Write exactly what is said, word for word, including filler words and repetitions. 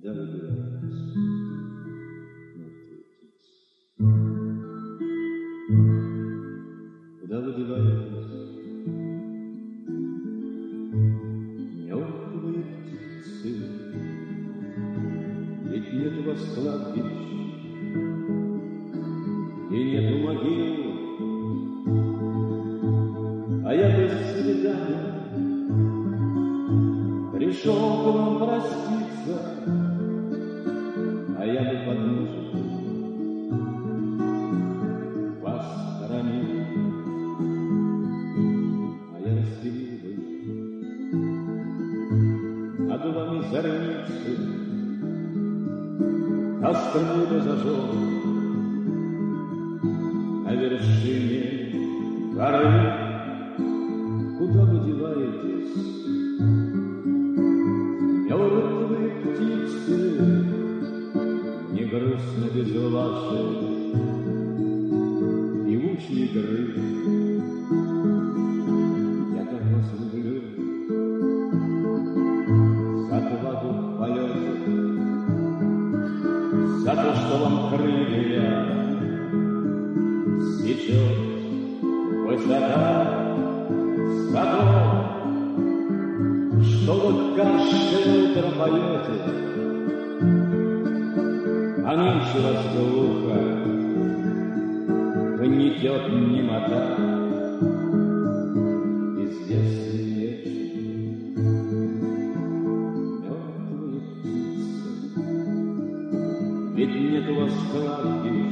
Куда вы деваетесь, мертвые птицы? Куда вы деваетесь, мертвые птицы? Ведь нет у вас кладбищ и нету могил, а я без свидания пришел к вам проститься, а я бы под музыку вас хоронил, а я расстелил бы над вами зорницы, костры бы зажег на вершине горы. Куда вы деваетесь, мертвые птицы? Не грустно без вашей певучей игры. Я так вас люблю за отвагу в полете, за то, что вам крылья свечет высота, за то, что вот каждое утро поете, а нынче вас глухо гнетет немота. Известные речи, мертвые птицы, ведь нет у вас кладбищ